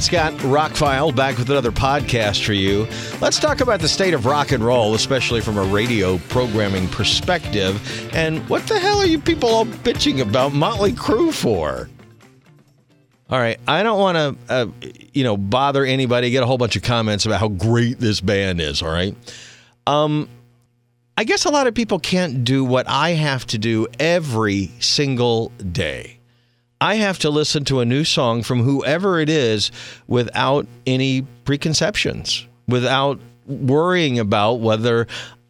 Grant Scott, Rockfile, back with another podcast for you. Let's talk about the state of rock and roll, especially from a radio programming perspective. And what the hell are you people all bitching about Motley Crue for? All right, I don't want to, bother anybody, get a whole bunch of comments about how great this band is, all right? I guess a lot of people can't do what I have to do every single day. I have to listen to a new song from whoever it is without any preconceptions, without worrying about whether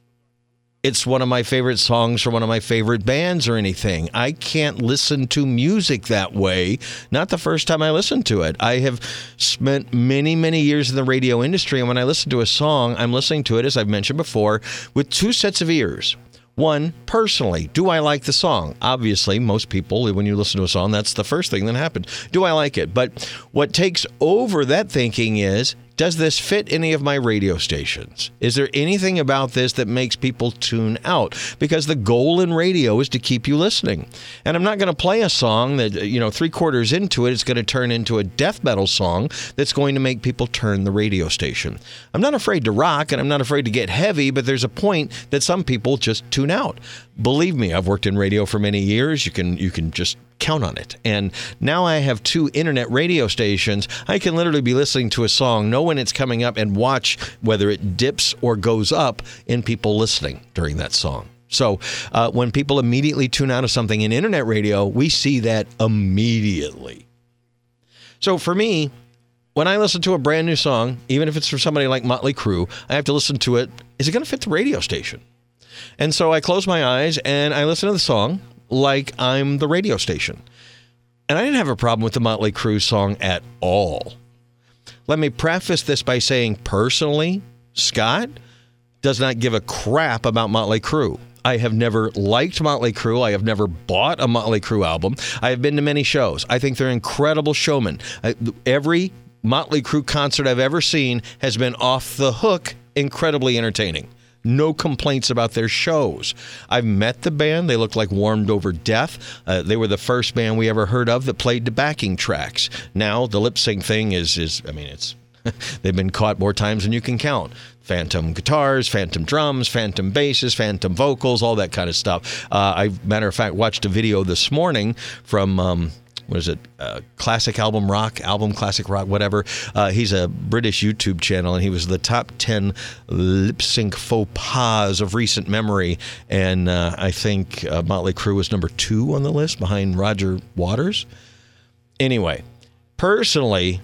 it's one of my favorite songs from one of my favorite bands or anything. I can't listen to music that way. Not the first time I listened to it. I have spent many, many years in the radio industry, and when I listen to a song, I'm listening to it, as I've mentioned before, with two sets of ears. One, personally, do I like the song? Obviously, most people, when you listen to a song, that's the first thing that happens. Do I like it? But what takes over that thinking is, does this fit any of my radio stations? Is there anything about this that makes people tune out? Because the goal in radio is to keep you listening. And I'm not going to play a song that, 3/4 into it, it's going to turn into a death metal song that's going to make people turn the radio station. I'm not afraid to rock, and I'm not afraid to get heavy, but there's a point that some people just tune out. Believe me, I've worked in radio for many years. You can just count on it. And now I have 2 internet radio stations. I can literally be listening to a song, know when it's coming up, and watch whether it dips or goes up in people listening during that song. So when people immediately tune out of something in internet radio, we see that immediately. So for me, when I listen to a brand new song, even if it's from somebody like Motley Crue, I have to listen to it. Is it going to fit the radio station? And so I close my eyes and I listen to the song like I'm the radio station. And I didn't have a problem with the Motley Crue song at all. Let me preface this by saying, personally, Scott does not give a crap about Motley Crue. I have never liked Motley Crue. I have never bought a Motley Crue album. I have been to many shows. I think they're incredible showmen. Every Motley Crue concert I've ever seen has been off the hook, incredibly entertaining. No complaints about their shows. I've met the band. They look like Warmed Over Death. They were the first band we ever heard of that played the backing tracks. Now, the lip sync thing is it's they've been caught more times than you can count. Phantom guitars, phantom drums, phantom basses, phantom vocals, all that kind of stuff. Matter of fact, watched a video this morning from Classic Album Rock, Classic Rock, whatever. He's a British YouTube channel, and he was the top 10 lip sync faux pas of recent memory. And I think Motley Crue was number 2 on the list behind Roger Waters. Anyway, personally,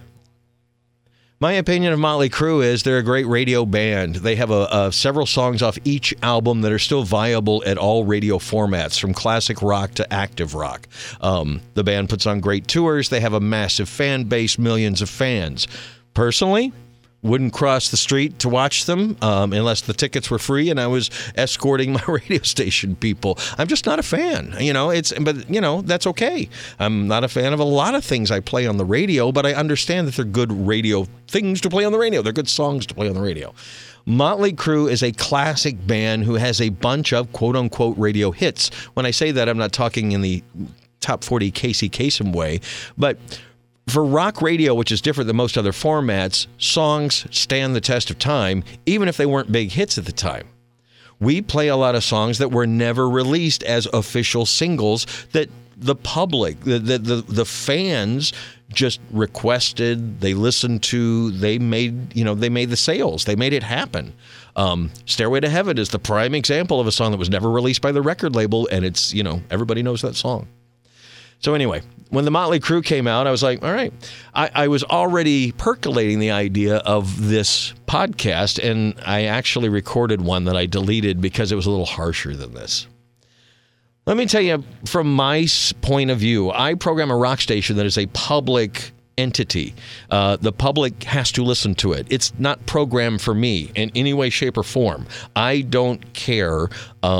my opinion of Motley Crue is they're a great radio band. They have several songs off each album that are still viable at all radio formats, from classic rock to active rock. The band puts on great tours. They have a massive fan base, millions of fans. Personally, wouldn't cross the street to watch them unless the tickets were free and I was escorting my radio station people. I'm just not a fan, but that's okay. I'm not a fan of a lot of things I play on the radio, but I understand that they're good radio things to play on the radio. They're good songs to play on the radio. Motley Crue is a classic band who has a bunch of quote-unquote radio hits. When I say that, I'm not talking in the top 40 Casey Kasem way, but for rock radio, which is different than most other formats, songs stand the test of time, even if they weren't big hits at the time. We play a lot of songs that were never released as official singles that the public, the fans just requested, they listened to, they made the sales. They made it happen. Stairway to Heaven is the prime example of a song that was never released by the record label, and it's, everybody knows that song. So anyway, when the Motley Crue came out, I was like, all right. I was already percolating the idea of this podcast, and I actually recorded one that I deleted because it was a little harsher than this. Let me tell you, from my point of view, I program a rock station that is a public entity. The public has to listen to it. It's not programmed for me in any way, shape, or form. I don't care.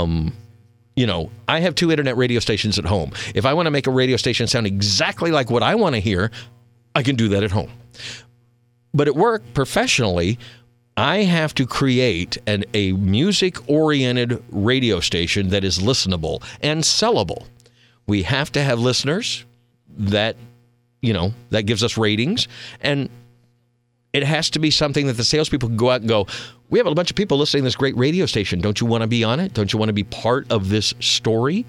I have 2 internet radio stations at home. If I want to make a radio station sound exactly like what I want to hear, I can do that at home. But at work, professionally, I have to create a music-oriented radio station that is listenable and sellable. We have to have listeners that gives us ratings. And It has to be something that the salespeople can go out and go, we have a bunch of people listening to this great radio station. Don't you want to be on it? Don't you want to be part of this story?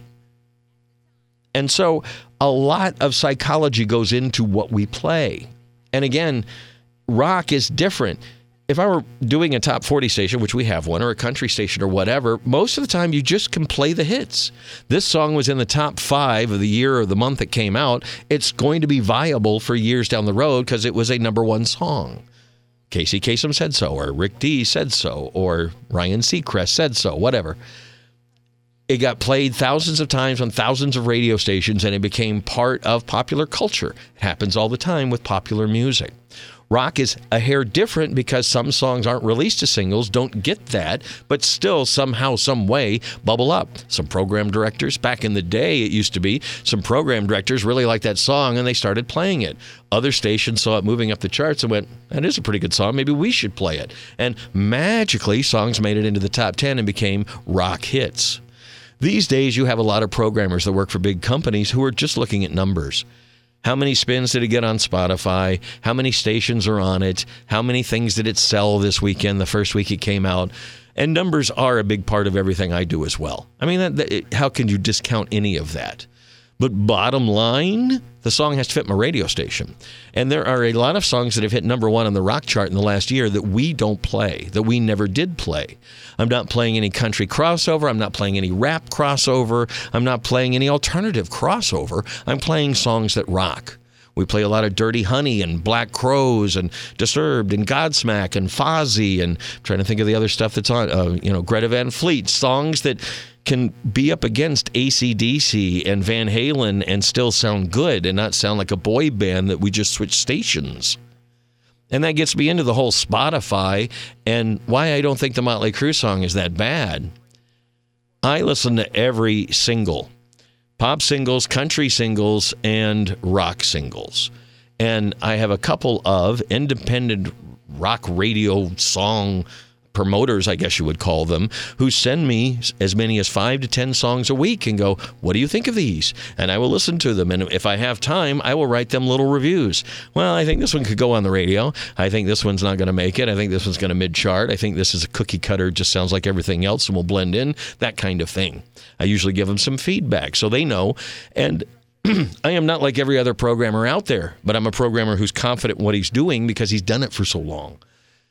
And so a lot of psychology goes into what we play. And again, rock is different. If I were doing a top 40 station, which we have one, or a country station or whatever, most of the time you just can play the hits. This song was in the top 5 of the year or the month it came out. It's going to be viable for years down the road because it was a number one song. Casey Kasem said so, or Rick D said so, or Ryan Seacrest said so, whatever. It got played thousands of times on thousands of radio stations, and it became part of popular culture. It happens all the time with popular music. Rock is a hair different because some songs aren't released as singles, don't get that, but still somehow, some way bubble up. Some program directors, back in the day it used to be, some program directors really liked that song and they started playing it. Other stations saw it moving up the charts and went, that is a pretty good song, maybe we should play it. And magically, songs made it into the top 10 and became rock hits. These days, you have a lot of programmers that work for big companies who are just looking at numbers. How many spins did it get on Spotify? How many stations are on it? How many things did it sell this weekend, the first week it came out? And numbers are a big part of everything I do as well. I mean, how can you discount any of that? But bottom line, the song has to fit my radio station. And there are a lot of songs that have hit number one on the rock chart in the last year that we don't play, that we never did play. I'm not playing any country crossover. I'm not playing any rap crossover. I'm not playing any alternative crossover. I'm playing songs that rock. We play a lot of Dirty Honey and Black Crowes and Disturbed and Godsmack and Fozzy, and I'm trying to think of the other stuff that's on, Greta Van Fleet, songs that can be up against AC/DC and Van Halen and still sound good and not sound like a boy band that we just switched stations. And that gets me into the whole Spotify and why I don't think the Motley Crue song is that bad. I listen to every single. Pop singles, country singles, and rock singles. And I have a couple of independent rock radio song promoters, I guess you would call them, who send me as many as 5 to 10 songs a week and go, what do you think of these? And I will listen to them. And if I have time, I will write them little reviews. Well, I think this one could go on the radio. I think this one's not going to make it. I think this one's going to mid-chart. I think this is a cookie cutter, just sounds like everything else and will blend in, that kind of thing. I usually give them some feedback so they know. And I am not like every other programmer out there, but I'm a programmer who's confident in what he's doing because he's done it for so long.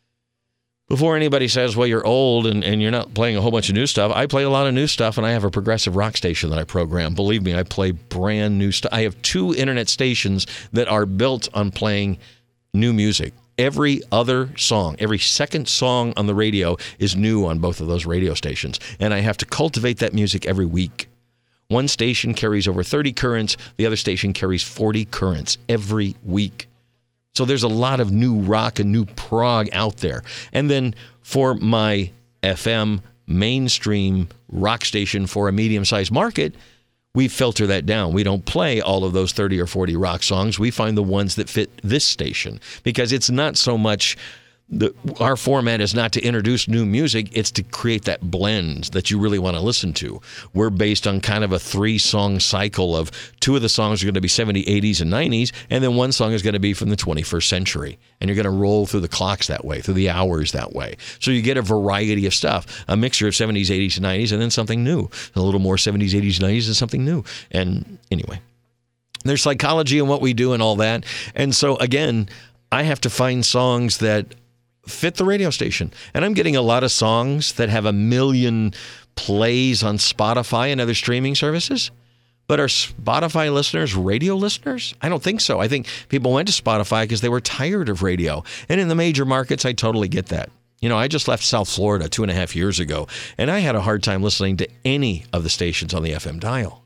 Before anybody says, well, you're old and you're not playing a whole bunch of new stuff, I play a lot of new stuff, and I have a progressive rock station that I program. Believe me, I play brand new stuff. I have 2 internet stations that are built on playing new music. Every other song, every second song on the radio is new on both of those radio stations, and I have to cultivate that music every week. One station carries over 30 currents. The other station carries 40 currents every week. So there's a lot of new rock and new prog out there. And then for my FM mainstream rock station for a medium-sized market, we filter that down. We don't play all of those 30 or 40 rock songs. We find the ones that fit this station because it's not so much our format is not to introduce new music, it's to create that blend that you really want to listen to. We're based on kind of a 3-song cycle of 2 of the songs are going to be 70s, 80s, and 90s, and then 1 song is going to be from the 21st century. And you're going to roll through the clocks that way, through the hours that way. So you get a variety of stuff, a mixture of 70s, 80s, and 90s, and then something new. A little more 70s, 80s, 90s, and something new. And anyway, there's psychology in what we do and all that. And so, again, I have to find songs that fit the radio station. And I'm getting a lot of songs that have 1 million plays on Spotify and other streaming services. But are Spotify listeners radio listeners? I don't think so. I think people went to Spotify because they were tired of radio. And in the major markets, I totally get that. You know, I just left South Florida 2.5 years ago, and I had a hard time listening to any of the stations on the FM dial.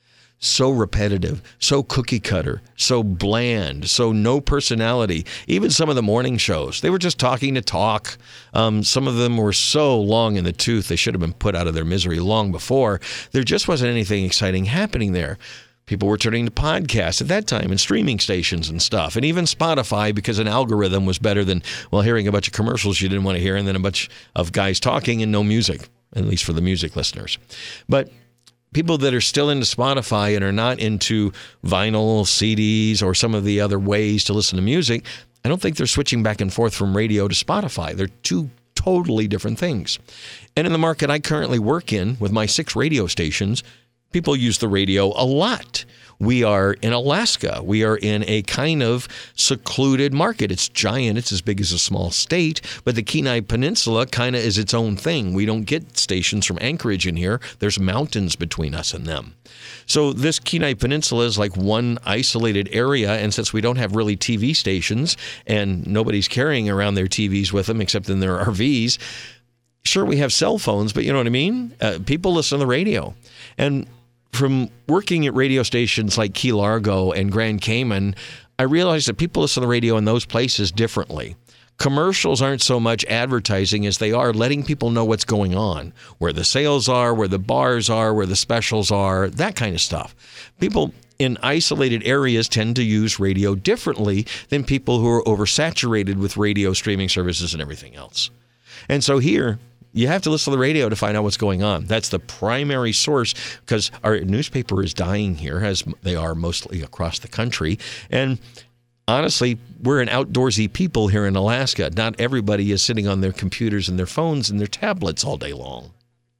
So repetitive, so cookie cutter, so bland, so no personality. Even some of the morning shows, they were just talking to talk. Some of them were so long in the tooth, they should have been put out of their misery long before. There just wasn't anything exciting happening there. People were turning to podcasts at that time and streaming stations and stuff. And even Spotify, because an algorithm was better than, well, hearing a bunch of commercials you didn't want to hear and then a bunch of guys talking and no music, at least for the music listeners. But people that are still into Spotify and are not into vinyl, CDs, or some of the other ways to listen to music, I don't think they're switching back and forth from radio to Spotify. They're two totally different things. And in the market I currently work in with my 6 radio stations, people use the radio a lot. We are in Alaska. We are in a kind of secluded market. It's giant. It's as big as a small state. But the Kenai Peninsula kind of is its own thing. We don't get stations from Anchorage in here. There's mountains between us and them. So this Kenai Peninsula is like one isolated area. And since we don't have really TV stations and nobody's carrying around their TVs with them except in their RVs, sure, we have cell phones, but you know what I mean? People listen to the radio. And from working at radio stations like Key Largo and Grand Cayman, I realized that people listen to the radio in those places differently. Commercials aren't so much advertising as they are letting people know what's going on, where the sales are, where the bars are, where the specials are, that kind of stuff. People in isolated areas tend to use radio differently than people who are oversaturated with radio streaming services and everything else. And so here, you have to listen to the radio to find out what's going on. That's the primary source, because our newspaper is dying here, as they are mostly across the country. And honestly, we're an outdoorsy people here in Alaska. Not everybody is sitting on their computers and their phones and their tablets all day long.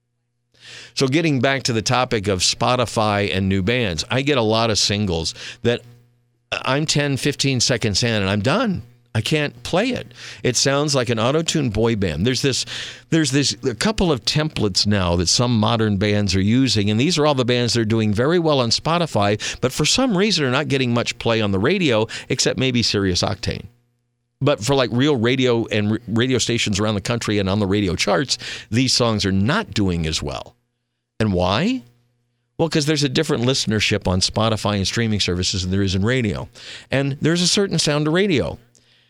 So getting back to the topic of Spotify and new bands, I get a lot of singles that I'm 10, 15 seconds in and I'm done. I can't play it. It sounds like an auto-tuned boy band. There's a couple of templates now that some modern bands are using, and these are all the bands that are doing very well on Spotify, but for some reason are not getting much play on the radio, except maybe Sirius Octane. But for like real radio and radio stations around the country and on the radio charts, these songs are not doing as well. And why? Well, because there's a different listenership on Spotify and streaming services than there is in radio. And there's a certain sound to radio.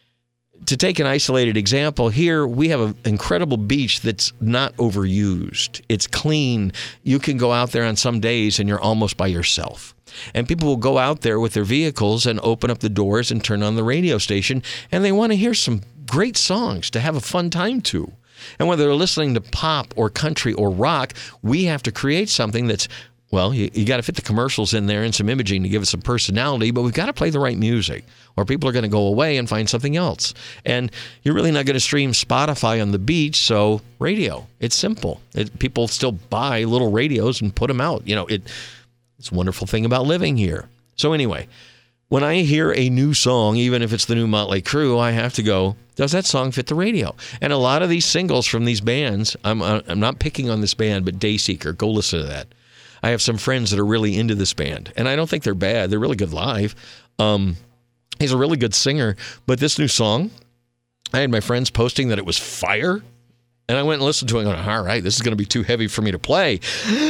To take an isolated example, here we have an incredible beach that's not overused. It's clean. You can go out there on some days and you're almost by yourself. And people will go out there with their vehicles and open up the doors and turn on the radio station, and they want to hear some great songs to have a fun time to. And whether they're listening to pop or country or rock, we have to create something that's, well, you got to fit the commercials in there and some imaging to give it some personality, but we've got to play the right music or people are going to go away and find something else. And you're really not going to stream Spotify on the beach, so radio. It's simple. People still buy little radios and put them out. You know, it's a wonderful thing about living here. So anyway, when I hear a new song, even if it's the new Motley Crue, I have to go, does that song fit the radio? And a lot of these singles from these bands, I'm not picking on this band, but Dayseeker, go listen to that. I have some friends that are really into this band, and I don't think they're bad. They're really good live. He's a really good singer, but this new song, I had my friends posting that it was fire, and I went and listened to it, going, all right, this is going to be too heavy for me to play.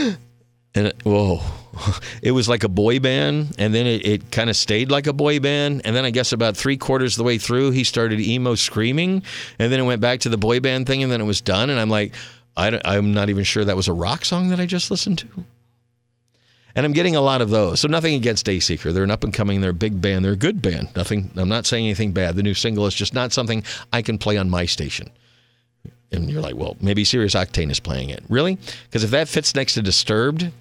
And it was like a boy band, and then it kind of stayed like a boy band, and then I guess about 3/4 of the way through, he started emo screaming, and then it went back to the boy band thing, and then it was done, and I'm like, I'm not even sure that was a rock song that I just listened to. And I'm getting a lot of those. So nothing against Dayseeker. They're an up-and-coming, they're a big band, they're a good band. I'm not saying anything bad. The new single is just not something I can play on my station. And you're like, well, maybe Sirius Octane is playing it. Really? Because if that fits next to Disturbed,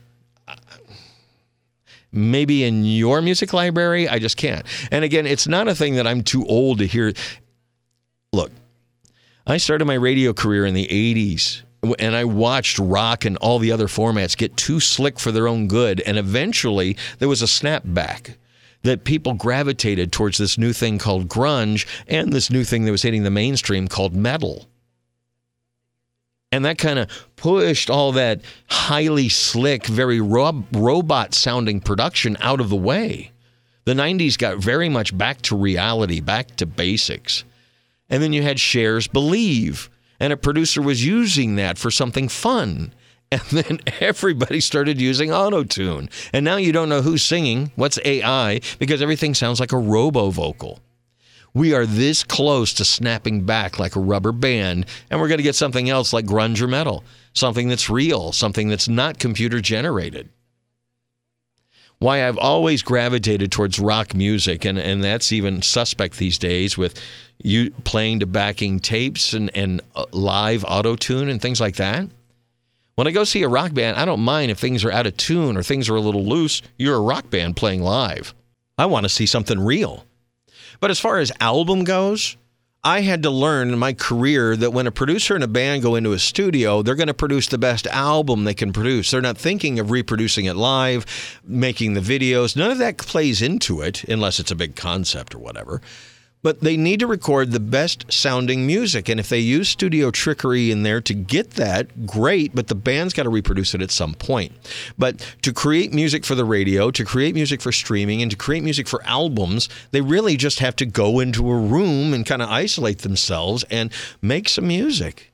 maybe in your music library, I just can't. And again, it's not a thing that I'm too old to hear. Look, I started my radio career in the 80s. And I watched rock and all the other formats get too slick for their own good. And eventually there was a snapback that people gravitated towards this new thing called grunge and this new thing that was hitting the mainstream called metal. And that kind of pushed all that highly slick, very robot-sounding production out of the way. The 90s got very much back to reality, back to basics. And then you had Cher's Believe. And a producer was using that for something fun. And then everybody started using auto-tune. And now you don't know who's singing, what's AI, because everything sounds like a robo-vocal. We are this close to snapping back like a rubber band, and we're going to get something else like grunge or metal, something that's real, something that's not computer-generated. Why I've always gravitated towards rock music, and that's even suspect these days with you playing to backing tapes and live auto-tune and things like that. When I go see a rock band, I don't mind if things are out of tune or things are a little loose. You're a rock band playing live. I want to see something real. But as far as album goes, I had to learn in my career that when a producer and a band go into a studio, they're going to produce the best album they can produce. They're not thinking of reproducing it live, making the videos. None of that plays into it unless it's a big concept or whatever. But they need to record the best sounding music. And if they use studio trickery in there to get that, great, but the band's got to reproduce it at some point. But to create music for the radio, to create music for streaming, and to create music for albums, they really just have to go into a room and kind of isolate themselves and make some music.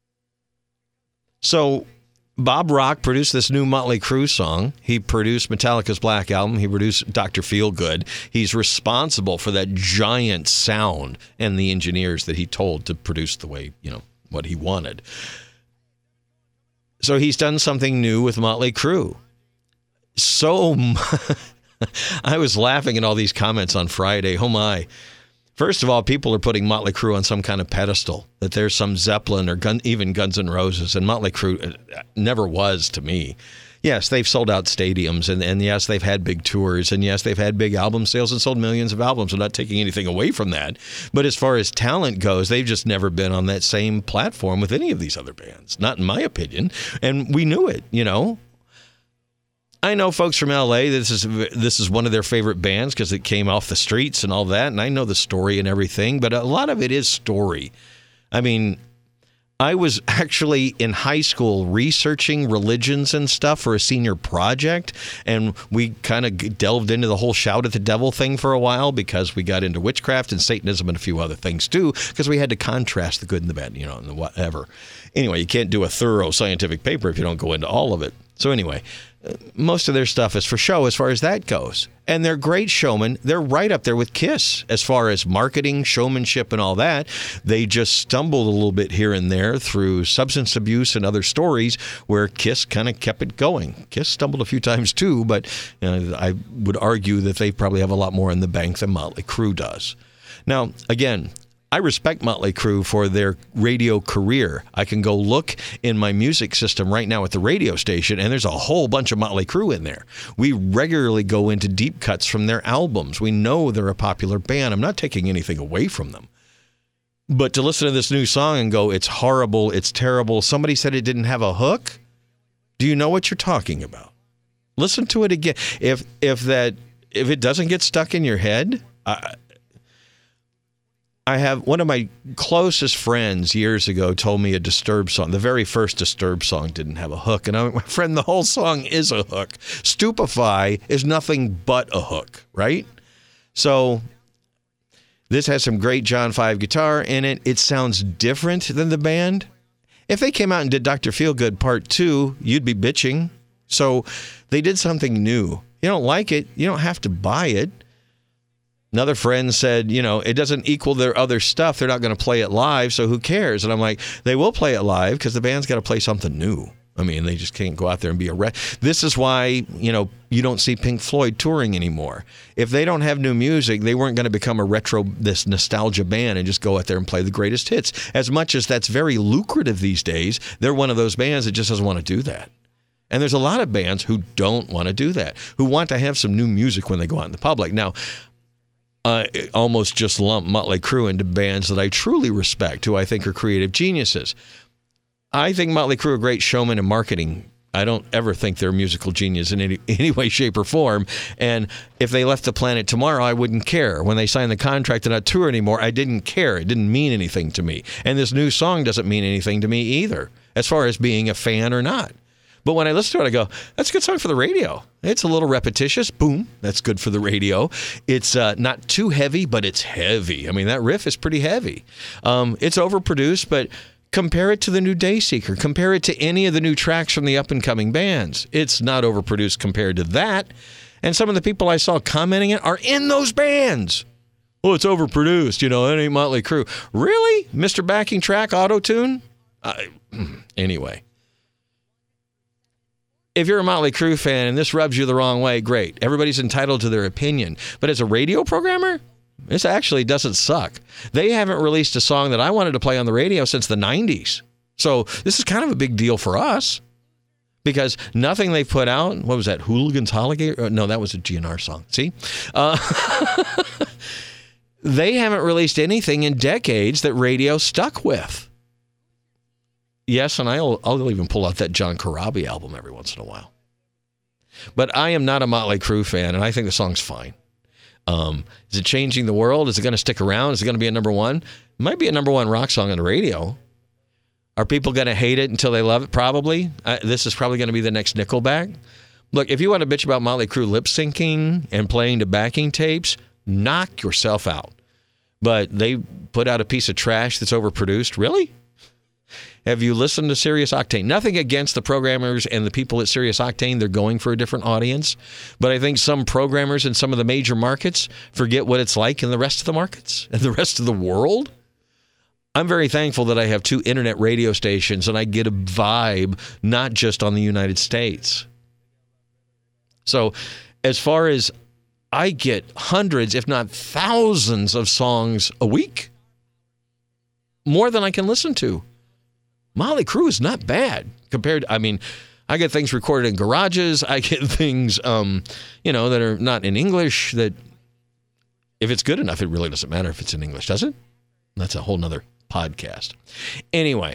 So Bob Rock produced this new Motley Crue song. He produced Metallica's Black Album. He produced Dr. Feelgood. He's responsible for that giant sound and the engineers that he told to produce the way, what he wanted. So he's done something new with Motley Crue. I was laughing at all these comments on Friday. Oh my. First of all, people are putting Motley Crue on some kind of pedestal, that there's some Zeppelin or even Guns N' Roses, and Motley Crue never was to me. Yes, they've sold out stadiums, and yes, they've had big tours, and yes, they've had big album sales and sold millions of albums. I'm not taking anything away from that. But as far as talent goes, they've just never been on that same platform with any of these other bands, not in my opinion. And we knew it, I know folks from LA, this is one of their favorite bands because it came off the streets and all that, and I know the story and everything, but a lot of it is story. I mean, I was actually in high school researching religions and stuff for a senior project, and we kind of delved into the whole shout at the devil thing for a while because we got into witchcraft and Satanism and a few other things too, because we had to contrast the good and the bad, and the whatever. Anyway, you can't do a thorough scientific paper if you don't go into all of it. So anyway, most of their stuff is for show as far as that goes. And they're great showmen. They're right up there with Kiss as far as marketing, showmanship, and all that. They just stumbled a little bit here and there through substance abuse and other stories where Kiss kind of kept it going. Kiss stumbled a few times too, but I would argue that they probably have a lot more in the bank than Motley Crue does. Now, again, I respect Motley Crue for their radio career. I can go look in my music system right now at the radio station, and there's a whole bunch of Motley Crue in there. We regularly go into deep cuts from their albums. We know they're a popular band. I'm not taking anything away from them. But to listen to this new song and go, it's horrible, it's terrible, somebody said it didn't have a hook? Do you know what you're talking about? Listen to it again. If it doesn't get stuck in your head, I have one of my closest friends years ago told me a Disturbed song, the very first Disturbed song didn't have a hook. And I went, my friend, the whole song is a hook. Stupefy is nothing but a hook, right? So this has some great John 5 guitar in it. It sounds different than the band. If they came out and did Dr. Feelgood Part 2, you'd be bitching. So they did something new. You don't like it, you don't have to buy it. Another friend said, it doesn't equal their other stuff. They're not going to play it live, so who cares? And I'm like, they will play it live because the band's got to play something new. I mean, they just can't go out there and be This is why, you don't see Pink Floyd touring anymore. If they don't have new music, they weren't going to become this nostalgia band and just go out there and play the greatest hits. As much as that's very lucrative these days, they're one of those bands that just doesn't want to do that. And there's a lot of bands who don't want to do that, who want to have some new music when they go out in the public. Now, I almost just lump Motley Crue into bands that I truly respect, who I think are creative geniuses. I think Motley Crue are great showmen and marketing. I don't ever think they're musical genius in any way, shape, or form. And if they left the planet tomorrow, I wouldn't care. When they signed the contract to not tour anymore, I didn't care. It didn't mean anything to me. And this new song doesn't mean anything to me either, as far as being a fan or not. But when I listen to it, I go, that's a good song for the radio. It's a little repetitious. Boom. That's good for the radio. It's not too heavy, but it's heavy. I mean, that riff is pretty heavy. It's overproduced, but compare it to the new Dayseeker. Compare it to any of the new tracks from the up-and-coming bands. It's not overproduced compared to that. And some of the people I saw commenting it are in those bands. Oh, it's overproduced. It ain't Motley Crue. Really? Mr. Backing Track, auto-tune? Anyway. If you're a Motley Crue fan and this rubs you the wrong way, great. Everybody's entitled to their opinion. But as a radio programmer, this actually doesn't suck. They haven't released a song that I wanted to play on the radio since the 90s. So this is kind of a big deal for us because nothing they've put out, what was that, Hooligans Holiday? No, that was a GNR song. See? they haven't released anything in decades that radio stuck with. Yes, and I'll even pull out that John Corabi album every once in a while. But I am not a Motley Crue fan, and I think the song's fine. Is it changing the world? Is it going to stick around? Is it going to be a number one? It might be a number one rock song on the radio. Are people going to hate it until they love it? Probably. This is probably going to be the next Nickelback. Look, if you want to bitch about Motley Crue lip syncing and playing to backing tapes, knock yourself out. But they put out a piece of trash that's overproduced. Really? Have you listened to Sirius Octane? Nothing against the programmers and the people at Sirius Octane. They're going for a different audience. But I think some programmers in some of the major markets forget what it's like in the rest of the markets and the rest of the world. I'm very thankful that I have 2 internet radio stations and I get a vibe not just on the United States. So as far as I get hundreds, if not thousands of songs a week, more than I can listen to. Motley Crue is not bad compared. I mean, I get things recorded in garages. I get things, that are not in English. That if it's good enough, it really doesn't matter if it's in English, does it? That's a whole nother podcast. Anyway,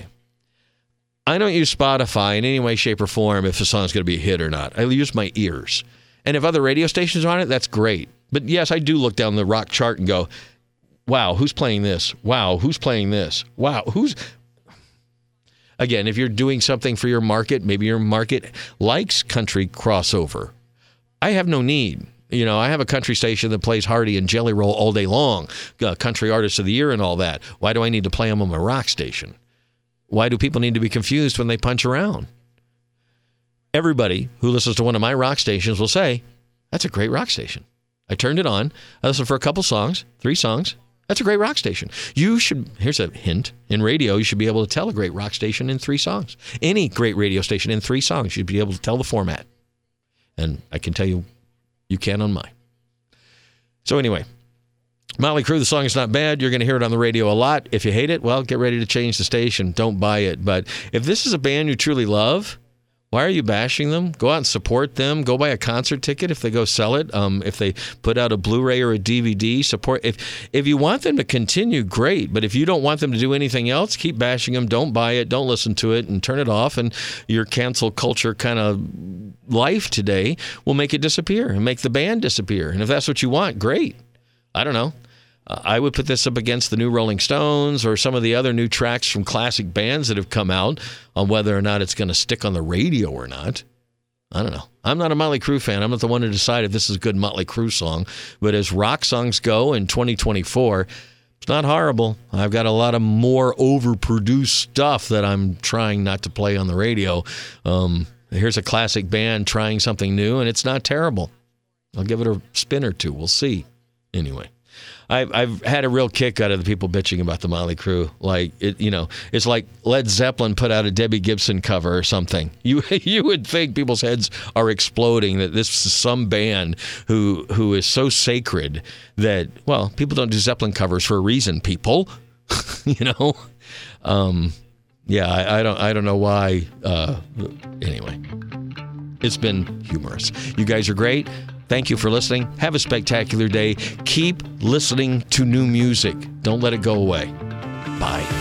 I don't use Spotify in any way, shape, or form if a song's going to be a hit or not. I use my ears. And if other radio stations are on it, that's great. But yes, I do look down the rock chart and go, wow, who's playing this? Wow, who's playing this? Wow, who's... Again, if you're doing something for your market, maybe your market likes country crossover. I have no need. I have a country station that plays Hardy and Jelly Roll all day long, country artist of the year and all that. Why do I need to play them on my rock station? Why do people need to be confused when they punch around? Everybody who listens to one of my rock stations will say, that's a great rock station. I turned it on. I listened for a couple songs, 3 songs. That's a great rock station. Here's a hint. In radio, you should be able to tell a great rock station in 3 songs. Any great radio station in 3 songs, you'd be able to tell the format. And I can tell you, you can on mine. So anyway, Motley Crue, the song is not bad. You're going to hear it on the radio a lot. If you hate it, well, get ready to change the station. Don't buy it. But if this is a band you truly love, why are you bashing them? Go out and support them. Go buy a concert ticket if they go sell it. If they put out a Blu-ray or a DVD, support. If you want them to continue, great. But if you don't want them to do anything else, keep bashing them. Don't buy it. Don't listen to it and turn it off. And your cancel culture kind of life today will make it disappear and make the band disappear. And if that's what you want, great. I don't know. I would put this up against the new Rolling Stones or some of the other new tracks from classic bands that have come out on whether or not it's going to stick on the radio or not. I don't know. I'm not a Motley Crue fan. I'm not the one to decide if this is a good Motley Crue song. But as rock songs go in 2024, it's not horrible. I've got a lot of more overproduced stuff that I'm trying not to play on the radio. Here's a classic band trying something new, and it's not terrible. I'll give it a spin or 2. We'll see. Anyway. I've had a real kick out of the people bitching about the Motley Crue. Like, it's like Led Zeppelin put out a Debbie Gibson cover or something. You would think people's heads are exploding that this is some band who is so sacred that, well, people don't do Zeppelin covers for a reason, people. Yeah, I don't know why. Anyway, it's been humorous. You guys are great. Thank you for listening. Have a spectacular day. Keep listening to new music. Don't let it go away. Bye.